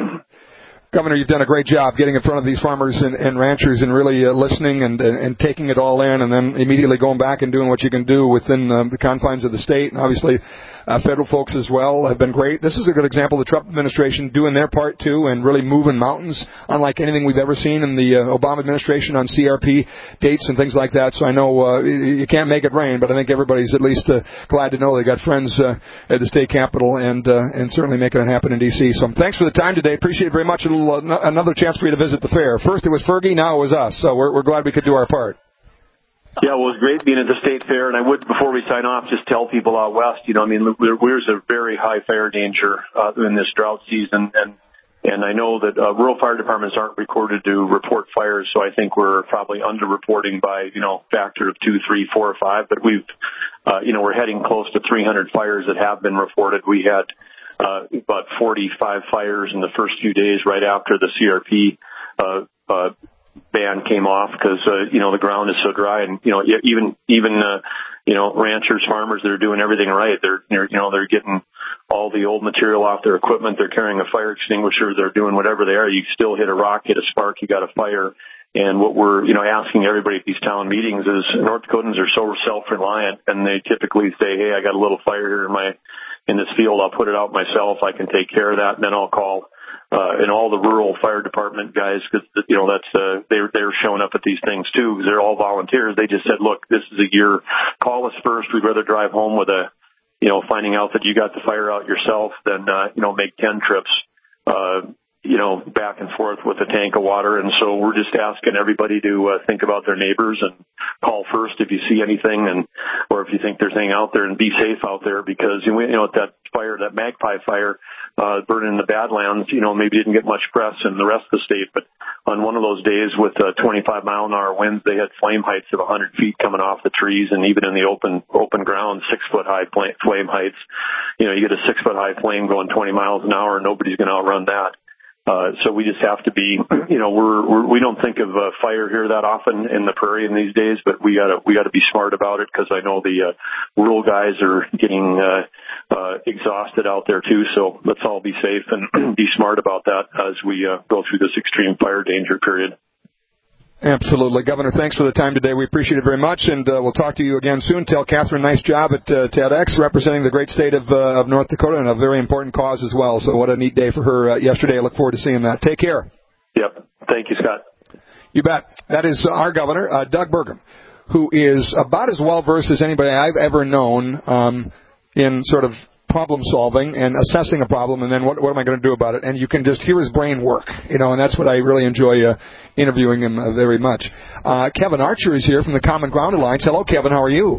Governor, you've done a great job getting in front of these farmers and, and ranchers and really uh, listening and, and, and taking it all in, and then immediately going back and doing what you can do within um, the confines of the state. And obviously, uh, federal folks as well have been great. This is a good example of the Trump administration doing their part, too, and really moving mountains, unlike anything we've ever seen in the uh, Obama administration on C R P dates and things like that. So I know uh, you can't make it rain, but I think everybody's at least uh, glad to know they got friends uh, at the state capitol and uh, and certainly making it happen in D C. So thanks for the time today. Appreciate it very much. It'll another chance for you to visit the fair. First it was Fergie, now it was us, so we're, we're glad we could do our part. Yeah, well, it was great being at the state fair, and I would, before we sign off, just tell people out west, you know, I mean, there's a very high fire danger uh, in this drought season, and and I know that uh, rural fire departments aren't recorded to report fires, so I think we're probably under-reporting by, you know, factor of two, three, four, or five, but we've, uh, you know, we're heading close to three hundred fires that have been reported. We had Uh, about forty-five fires in the first few days right after the C R P uh, uh, ban came off, because uh, you know, the ground is so dry, and you know, even even uh, you know, ranchers, farmers, they're doing everything right. They're, they're you know they're getting all the old material off their equipment. They're carrying a fire extinguisher. They're doing whatever they are. You still hit a rock, hit a spark, you got a fire. And what we're, you know, asking everybody at these town meetings is, North Dakotans are so self-reliant, and they typically say, hey, I got a little fire here in my, in this field, I'll put it out myself, I can take care of that, and then I'll call, uh, and all the rural fire department guys, because, you know, that's, uh, they're, they're showing up at these things too, because they're all volunteers. They just said, look, this is a year, call us first, we'd rather drive home with a, you know, finding out that you got the fire out yourself than, uh, you know, make ten trips, uh, you know, back and forth with a tank of water. And so we're just asking everybody to uh, think about their neighbors and call first if you see anything, and or if you think there's anything out there, and be safe out there, because, you know, that fire, that Magpie fire, uh, burning in the Badlands, you know, maybe didn't get much press in the rest of the state, but on one of those days with uh, twenty-five mile an hour winds, they had flame heights of one hundred feet coming off the trees, and even in the open open ground, six foot high flame heights. You know, you get a six foot high flame going twenty miles an hour, and nobody's going to outrun that. Uh, so we just have to be, you know, we're, we're we don't think of uh, fire here that often in the prairie in these days, but we gotta we gotta be smart about it, because I know the uh, rural guys are getting uh, uh, exhausted out there too. So let's all be safe and be smart about that as we uh, go through this extreme fire danger period. Absolutely. Governor, thanks for the time today. We appreciate it very much, and uh, we'll talk to you again soon. Tell Catherine, nice job at uh, TEDx, representing the great state of, uh, of North Dakota, and a very important cause as well. So what a neat day for her uh, yesterday. I look forward to seeing that. Take care. Yep. Thank you, Scott. You bet. That is our governor, uh, Doug Burgum, who is about as well-versed as anybody I've ever known um, in sort of problem solving and assessing a problem, and then what, what am I going to do about it? And you can just hear his brain work, you know, and that's what I really enjoy uh, interviewing him uh, very much. Uh, Kevin Archer is here from the Common Ground Alliance. Hello, Kevin. How are you?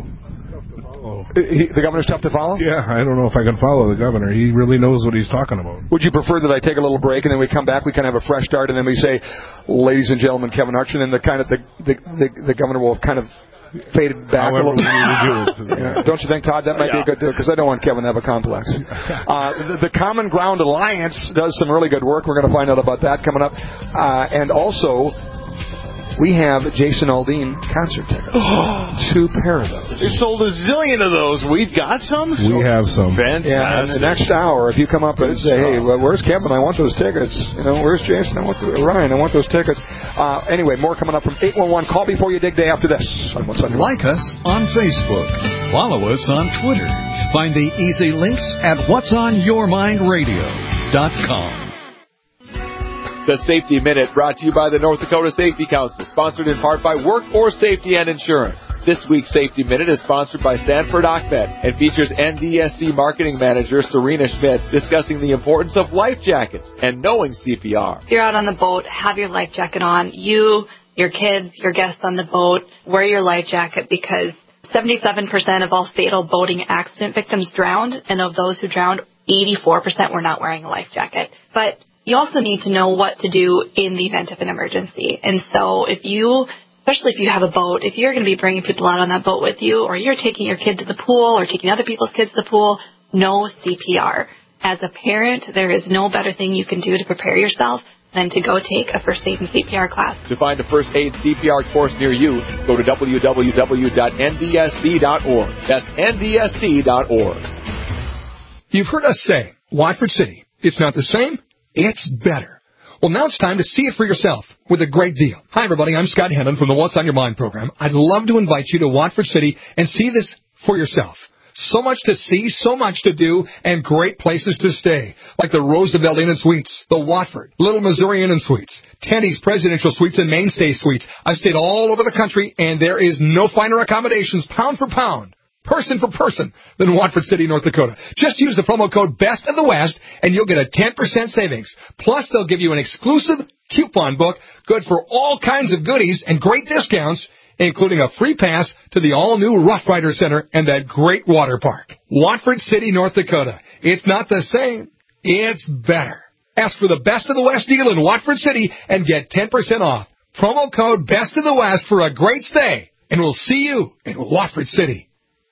He, the governor's tough to follow? Yeah, I don't know if I can follow the governor. He really knows what he's talking about. Would you prefer that I take a little break and then we come back, we kind of have a fresh start, and then we say, ladies and gentlemen, Kevin Archer, and then the kind of the the, the, the governor will kind of faded back However a little. We do it. Yeah. Don't you think, Todd? That might yeah. be a good deal, because I don't want Kevin to have a complex. Uh, the, the Common Ground Alliance does some really good work. We're going to find out about that coming up. Uh, and also, we have Jason Aldean concert tickets. Two pair of those. We've sold a zillion of those. We've got some? We have some. Fantastic. Yeah, in the next hour, if you come up and say, hey, well, where's Kevin? I want those tickets. You know, where's Jason? I want the, Ryan, I want those tickets. Uh, anyway, more coming up from eight one one. Call before you dig day after this. What's on like us on Facebook. Follow us on Twitter. Find the easy links at what's on your mind radio dot com. The Safety Minute, brought to you by the North Dakota Safety Council, sponsored in part by Workforce Safety and Insurance. This week's Safety Minute is sponsored by Sanford Ahmed and features N D S C Marketing Manager Serena Schmidt discussing the importance of life jackets and knowing C P R. If you're out on the boat, have your life jacket on. You, your kids, your guests on the boat, wear your life jacket because seventy-seven percent of all fatal boating accident victims drowned, and of those who drowned, eighty-four percent were not wearing a life jacket. But you also need to know what to do in the event of an emergency. And so if you, especially if you have a boat, if you're going to be bringing people out on that boat with you, or you're taking your kid to the pool or taking other people's kids to the pool, know C P R. As a parent, there is no better thing you can do to prepare yourself than to go take a first aid and C P R class. To find a first aid C P R course near you, go to w w w dot n d s c dot org. That's n d s c dot org. You've heard us say, Watford City, it's not the same, it's better. Well, now it's time to see it for yourself with a great deal. Hi, everybody. I'm Scott Hennon from the What's on Your Mind program. I'd love to invite you to Watford City and see this for yourself. So much to see, so much to do, and great places to stay, like the Roosevelt Inn and Suites, the Watford, Little Missouri Inn and Suites, Tenny's Presidential Suites, and Mainstay Suites. I've stayed all over the country, and there is no finer accommodations, pound for pound, person for person, than Watford City, North Dakota. Just use the promo code BEST of the West, and you'll get a ten percent savings. Plus, they'll give you an exclusive coupon book, good for all kinds of goodies and great discounts, including a free pass to the all-new Rough Rider Center and that great water park. Watford City, North Dakota. It's not the same. It's better. Ask for the Best of the West deal in Watford City and get ten percent off. Promo code BEST of the West for a great stay. And we'll see you in Watford City.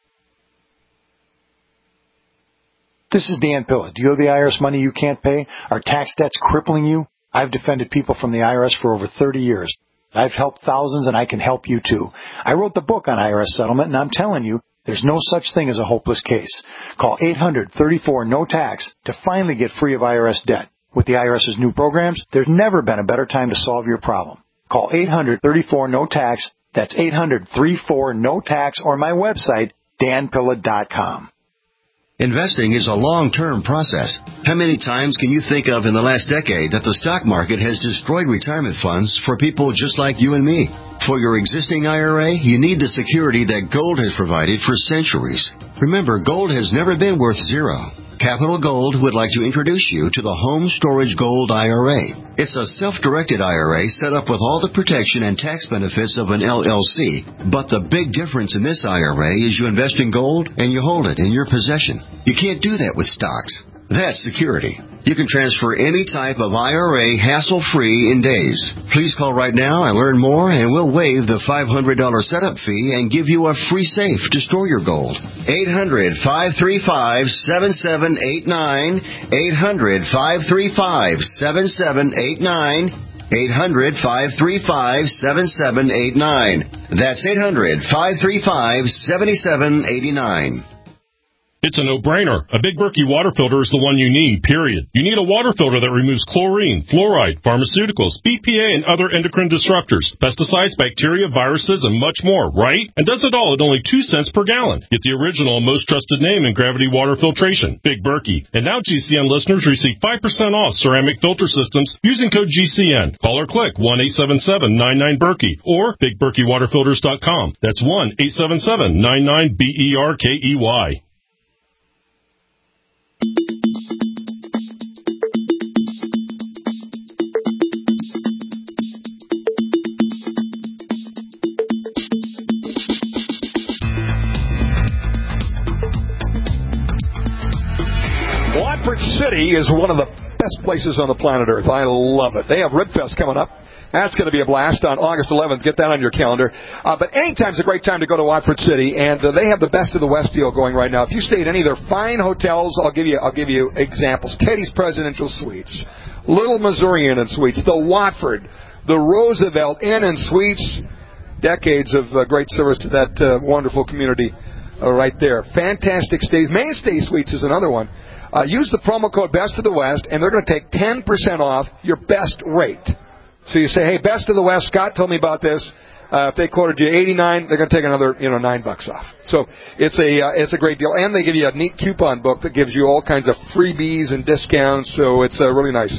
This is Dan Pilla. Do you owe the I R S money you can't pay? Are tax debts crippling you? I've defended people from the I R S for over thirty years. I've helped thousands, and I can help you, too. I wrote the book on I R S settlement, and I'm telling you, there's no such thing as a hopeless case. Call eight hundred thirty-four no tax to finally get free of I R S debt. With the IRS's new programs, there's never been a better time to solve your problem. Call eight hundred thirty-four no tax. That's eight hundred thirty-four no tax, or my website, dan pilla dot com. Investing is a long-term process. How many times can you think of in the last decade that the stock market has destroyed retirement funds for people just like you and me? For your existing I R A, you need the security that gold has provided for centuries. Remember, gold has never been worth zero. Capital Gold would like to introduce you to the Home Storage Gold I R A. It's a self-directed I R A set up with all the protection and tax benefits of an L L C. But the big difference in this I R A is you invest in gold and you hold it in your possession. You can't do that with stocks. That's security. You can transfer any type of I R A hassle-free in days. Please call right now and learn more, and we'll waive the five hundred dollars setup fee and give you a free safe to store your gold. eight hundred, five three five, seven seven eight nine. eight hundred, five three five, seven seven eight nine. eight hundred, five three five, seven seven eight nine. That's eight hundred, five three five, seven seven eight nine. It's a no-brainer. A Big Berkey water filter is the one you need, period. You need a water filter that removes chlorine, fluoride, pharmaceuticals, B P A, and other endocrine disruptors, pesticides, bacteria, viruses, and much more, right? And does it all at only two cents per gallon. Get the original and most trusted name in gravity water filtration, Big Berkey. And now G C N listeners receive five percent off ceramic filter systems using code G C N. Call or click one eight seven seven nine nine Berkey or big berkey water filters dot com. That's one eight seven seven nine nine B E R K E Y. Watford City is one of the best places on the planet Earth. I love it. They have Ribfest coming up. That's going to be a blast on August eleventh. Get that on your calendar. Uh, but anytime's a great time to go to Watford City, and uh, they have the Best of the West deal going right now. If you stay at any of their fine hotels, I'll give you I'll give you examples. Teddy's Presidential Suites, Little Missouri Inn and Suites, the Watford, the Roosevelt Inn and Suites. Decades of uh, great service to that uh, wonderful community uh, right there. Fantastic stays. Mainstay Suites is another one. Uh, use the promo code Best of the West, and they're going to take ten percent off your best rate. So you say, hey, Best of the West, Scott told me about this. Uh, if they quoted you eighty-nine, they're going to take another, you know, nine bucks off. So it's a uh, it's a great deal, and they give you a neat coupon book that gives you all kinds of freebies and discounts. So it's uh, really nice.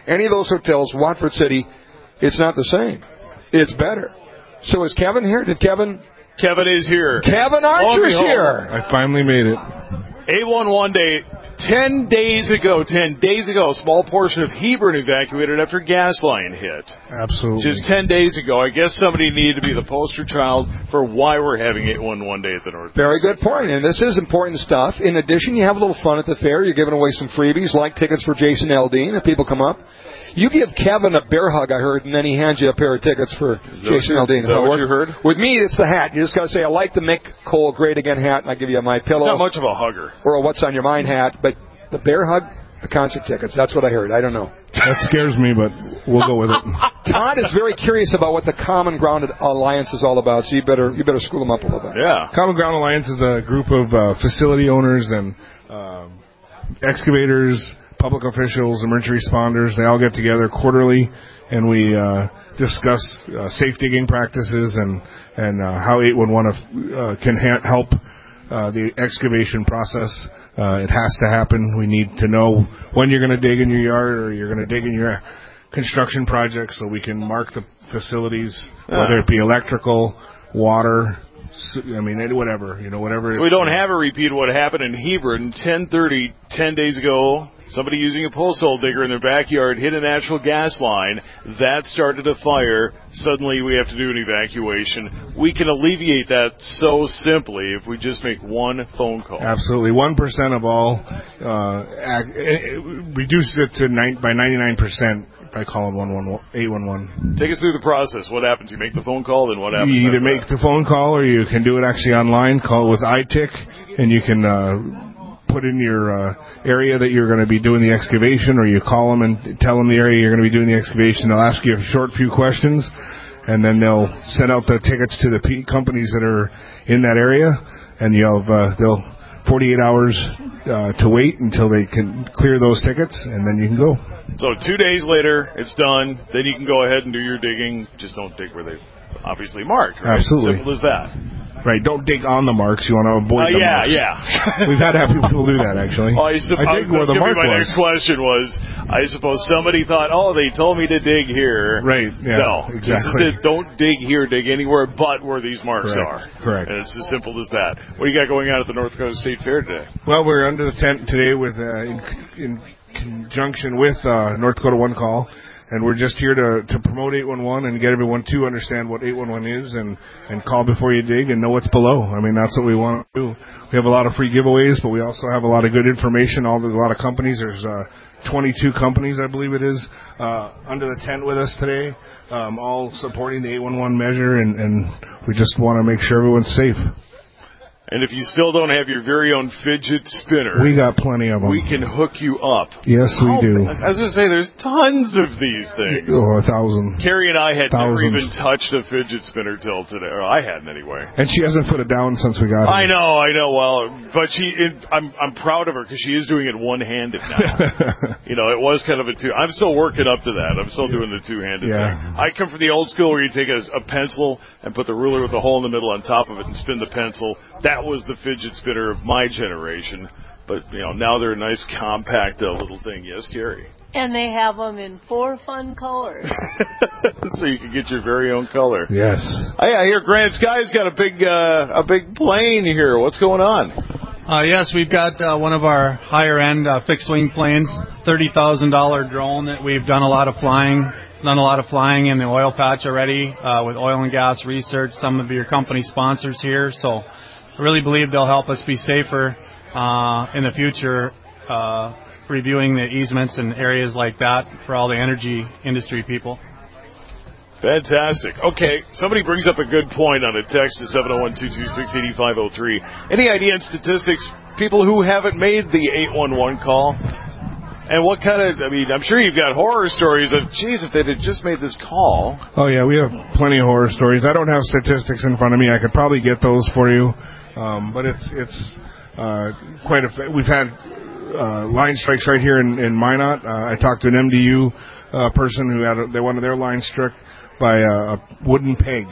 any of those hotels, Watford City, it's not the same. It's better. So is Kevin here? Did Kevin? Kevin is here. Kevin Archer's here. I finally made it. eight one one day. Ten days ago, ten days ago, a small portion of Hebron evacuated after gas line hit. Absolutely. Just ten days ago. I guess somebody needed to be the poster child for why we're having eight one one day at the North. Very good point. And this is important stuff. In addition, you have a little fun at the fair. You're giving away some freebies, like tickets for Jason Aldean if people come up. You give Kevin a bear hug, I heard, and then he hands you a pair of tickets for Jason Aldean. Is that what you heard? With me, it's the hat. You just got to say, I like the Mick Cole Great Again hat, and I give you my pillow. It's not much of a hugger. Or a What's on Your Mind hat, but the bear hug, the concert tickets. That's what I heard. I don't know. That scares me, but we'll go with it. Todd is very curious about what the Common Ground Alliance is all about, so you better you better school him up a little bit. Yeah. Common Ground Alliance is a group of uh, facility owners and um, excavators, public officials, emergency responders. They all get together quarterly, and we uh, discuss uh, safe digging practices and, and uh, how eight one one uh, can ha- help uh, the excavation process. Uh, it has to happen. We need to know when you're going to dig in your yard or you're going to dig in your construction project so we can mark the facilities, yeah. whether it be electrical, water, I mean, whatever, you know, whatever. So we don't have a repeat of what happened in Hebron. ten thirty, ten days ago, somebody using a post hole digger in their backyard hit a natural gas line. That started a fire. Suddenly we have to do an evacuation. We can alleviate that so simply if we just make one phone call. Absolutely. one percent of all, uh, ag- it reduces it to nine, by ninety-nine percent. I call it eight one one. Take us through the process. What happens? You make the phone call, then what happens? You either make the phone call or you can do it actually online. Call with I T I C, and you can uh, put in your uh, area that you're going to be doing the excavation, or you call them and tell them the area you're going to be doing the excavation. They'll ask you a short few questions, and then they'll send out the tickets to the P- companies that are in that area, and you'll have, uh, they'll forty-eight hours uh, to wait until they can clear those tickets, and then you can go. So two days later, it's done. Then you can go ahead and do your digging. Just don't dig where they obviously marked. Right? Absolutely. Simple as that. Right, don't dig on the marks. You want to avoid uh, the yeah, marks. Yeah, yeah. We've had to have people do that, actually. Oh, I suppose I dig where the mark my was. next question was, I suppose somebody thought, oh, they told me to dig here. Right, yeah, no, exactly. This is it. Don't dig here, dig anywhere but where these marks Correct, are. correct. And it's as simple as that. What do you got going on at the North Dakota State Fair today? Well, we're under the tent today with uh, in, in conjunction with uh, North Dakota One Call. And we're just here to, to promote eight one one and get everyone to understand what eight one one is and, and call before you dig and know what's below. I mean, that's what we want to do. We have a lot of free giveaways, but we also have a lot of good information. All There's a lot of companies. There's uh, twenty-two companies, I believe it is, uh, under the tent with us today, um, all supporting the eight one one measure, and, and we just want to make sure everyone's safe. And if you still don't have your very own fidget spinner, we got plenty of them. We can hook you up. Yes, we oh, do. I was going to say, there's tons of these things. Oh, a thousand. Carrie and I had Thousands. never even touched a fidget spinner till today, or I hadn't anyway. And she hasn't put it down since we got it. I know, I know. Well, but she, it, I'm, I'm proud of her because she is doing it one-handed now. You know, it was kind of a two. I'm still working up to that. I'm still doing the two-handed yeah. thing. I come from the old school where you take a, a pencil and put the ruler with the hole in the middle on top of it and spin the pencil. That was the fidget spinner of my generation, but you know now they're a nice compact uh, little thing. Yes, Gary. And they have them in four fun colors, so you can get your very own color. Yes. Hey, I hear Grant Sky's got a big uh, a big plane here. What's going on? Uh, yes, we've got uh, one of our higher end uh, fixed wing planes, thirty thousand dollar drone that we've done a lot of flying. Done a lot of flying in the oil patch already uh, with oil and gas research. Some of your company sponsors here, so. I really believe they'll help us be safer uh, in the future, uh, reviewing the easements and areas like that for all the energy industry people. Fantastic. Okay, somebody brings up a good point on a text to seven oh one, two two six, eight five oh three. Any idea in statistics, people who haven't made the eight one one call? And what kind of, I mean, I'm sure you've got horror stories of, geez, if they had just made this call. Oh, yeah, we have plenty of horror stories. I don't have statistics in front of me. I could probably get those for you. Um, but it's it's uh, quite a. We've had uh, line strikes right here in, in Minot. Uh, I talked to an M D U uh, person who had a, they wanted their line struck by a, a wooden peg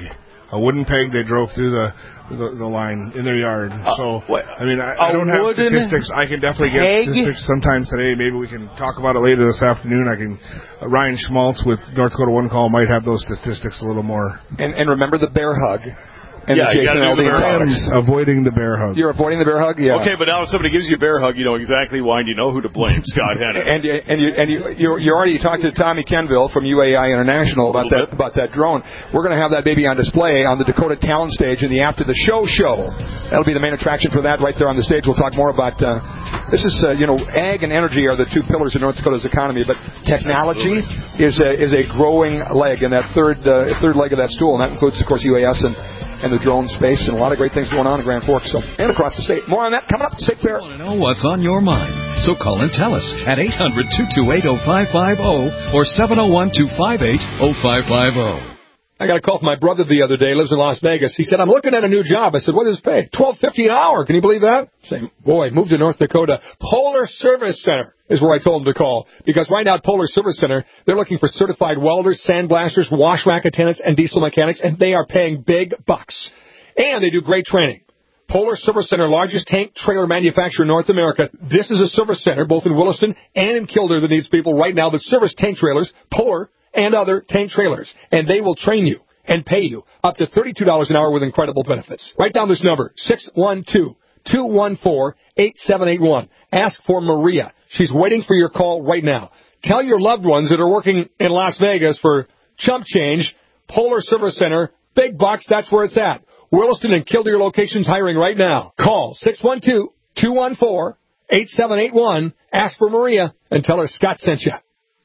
a wooden peg they drove through the the, the line in their yard. Uh, so, what, I mean, I, I don't have statistics. I can definitely get peg? statistics sometime today. Maybe we can talk about it later this afternoon. I can. Uh, Ryan Schmaltz with North Dakota One Call might have those statistics a little more. And, and remember the bear hug. And yeah, the you Jason got to do the bear hug. Avoiding the bear hug. You're avoiding the bear hug? Yeah. Okay, but now if somebody gives you a bear hug, you know exactly why, and you know who to blame, Scott Hennig. And you, and you and you you you already talked to Tommy Kenville from U A I International about that bit. about that drone. We're going to have that baby on display on the Dakota Talent stage in the After the Show show. That'll be the main attraction for that right there on the stage. We'll talk more about uh, this is uh, you know ag and energy are the two pillars of North Dakota's economy, but technology is a, is a growing leg in that third uh, third leg of that stool, and that includes of course U A S and. and the drone space, and a lot of great things going on in Grand Forks, so, and across the state. More on that coming up. State Fair. I want to know what's on your mind, so call and tell us at eight hundred, two two eight, oh five five oh or seven oh one, two five eight, oh five five oh. I got a call from my brother the other day, lives in Las Vegas. He said, I'm looking at a new job. I said, what does it pay? twelve fifty an hour. Can you believe that? I said, boy, move to North Dakota. Polar Service Center is where I told him to call. Because right now at Polar Service Center, they're looking for certified welders, sandblasters, wash rack attendants, and diesel mechanics, and they are paying big bucks. And they do great training. Polar Service Center, largest tank trailer manufacturer in North America. This is a service center, both in Williston and in Kildare, that needs people right now that service tank trailers, Polar, and other tank trailers. And they will train you and pay you up to thirty-two dollars an hour with incredible benefits. Write down this number, six one two, two one four, eight seven eight one. Ask for Maria. She's waiting for your call right now. Tell your loved ones that are working in Las Vegas for chump change, Polar Service Center, big bucks, that's where it's at. Williston and Kildare locations hiring right now. Call six one two, two one four, eight seven eight one. Ask for Maria and tell her Scott sent you.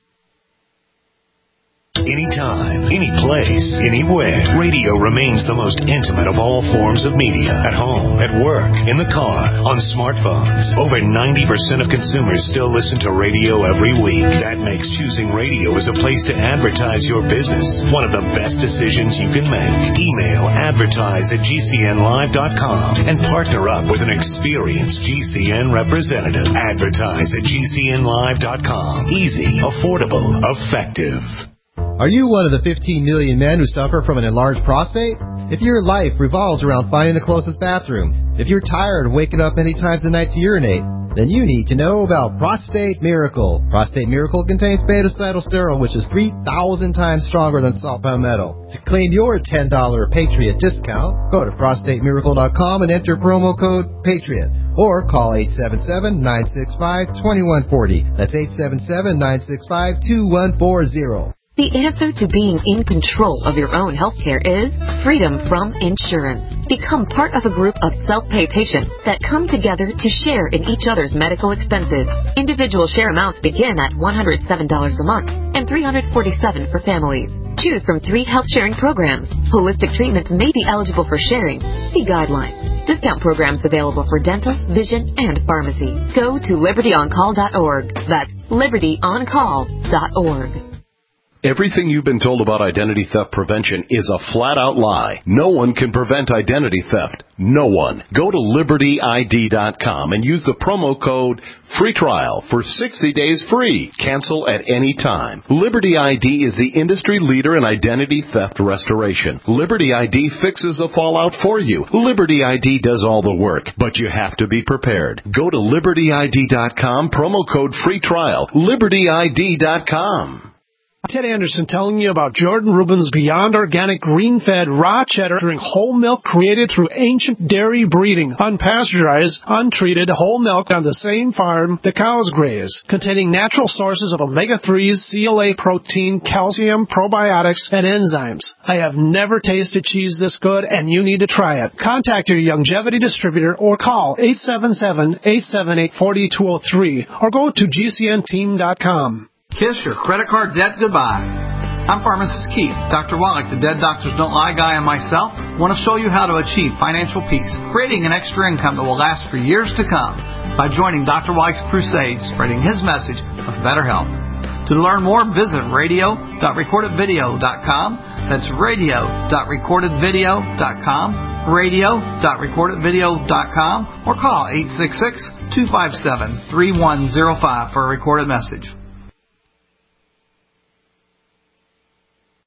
Anytime, any place, anywhere. Radio remains the most intimate of all forms of media. At home, at work, in the car, on smartphones. Over ninety percent of consumers still listen to radio every week. That makes choosing radio as a place to advertise your business one of the best decisions you can make. Email advertise at G C N live dot com and partner up with an experienced G C N representative. Advertise at G C N live dot com. Easy, affordable, effective. Are you one of the fifteen million men who suffer from an enlarged prostate? If your life revolves around finding the closest bathroom, if you're tired of waking up many times a night to urinate, then you need to know about Prostate Miracle. Prostate Miracle contains beta-cytosterol, which is three thousand times stronger than salt palmetto. To claim your ten dollars Patriot discount, go to prostate miracle dot com and enter promo code PATRIOT. Or call eight seven seven, nine six five, two one four zero. That's eight seven seven, nine six five, two one four zero. The answer to being in control of your own healthcare is freedom from insurance. Become part of a group of self-pay patients that come together to share in each other's medical expenses. Individual share amounts begin at one hundred seven dollars a month and three hundred forty-seven dollars for families. Choose from three health sharing programs. Holistic treatments may be eligible for sharing. See guidelines. Discount programs available for dental, vision, and pharmacy. Go to liberty on call dot org. That's liberty on call dot org. Everything you've been told about identity theft prevention is a flat-out lie. No one can prevent identity theft. No one. Go to liberty I D dot com and use the promo code FREE TRIAL for sixty days free. Cancel at any time. Liberty I D is the industry leader in identity theft restoration. Liberty I D fixes the fallout for you. Liberty I D does all the work, but you have to be prepared. Go to liberty I D dot com, promo code FREE TRIAL. liberty I D dot com. Ted Anderson telling you about Jordan Rubin's Beyond Organic Green-Fed Raw Cheddar, whole milk created through ancient dairy breeding, unpasteurized, untreated whole milk on the same farm the cows graze, containing natural sources of omega threes, C L A protein, calcium, probiotics, and enzymes. I have never tasted cheese this good, and you need to try it. Contact your Longevity distributor or call eight seven seven, eight seven eight, four two zero three or go to G C N team dot com. Kiss your credit card debt goodbye. I'm Pharmacist Keith. Doctor Wallach, the Dead Doctors Don't Lie guy, and myself want to show you how to achieve financial peace, creating an extra income that will last for years to come by joining Doctor Wallach's crusade, spreading his message of better health. To learn more, visit radio dot recorded video dot com. That's radio dot recorded video dot com, radio dot recorded video dot com, or call eight six six, two five seven, three one zero five for a recorded message.